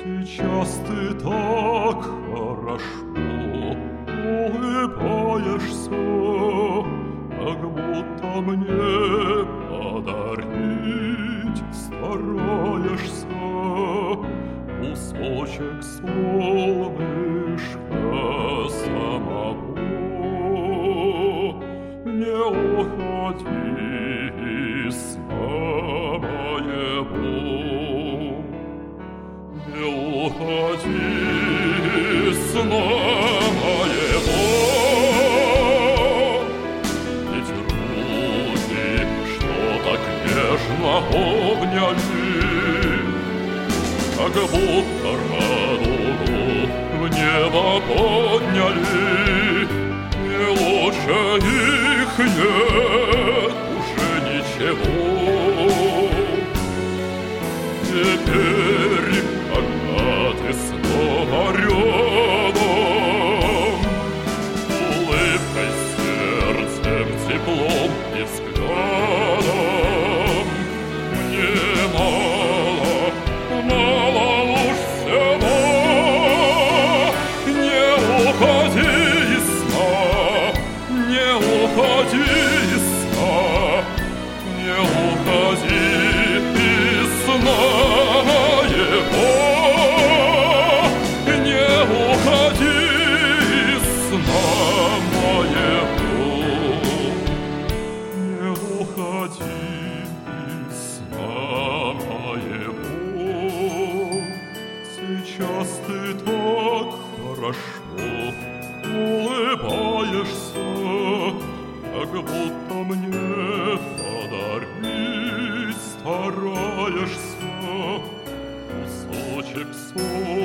Сейчас ты так хорошо улыбаешься, как будто мне подарить стараешься кусочек солнышка самого. Не уходи с моего, не уходи с моего. Ведь руки, что так нежно обняли, как будто радугу в небо подняли, и лучше их нет уже ничего. Теперь, когда ты снова рядом, улыбкой, сердцем, теплом и взглядом, мне мало уж всего. Не уходи из сна, не уходи из сна, не уходи из сна моего, не уходи из сна моего, не уходи из сна моего. Сейчас ты так хорошо улыбаешься, как будто мне подарить стараешься кусочек солнышка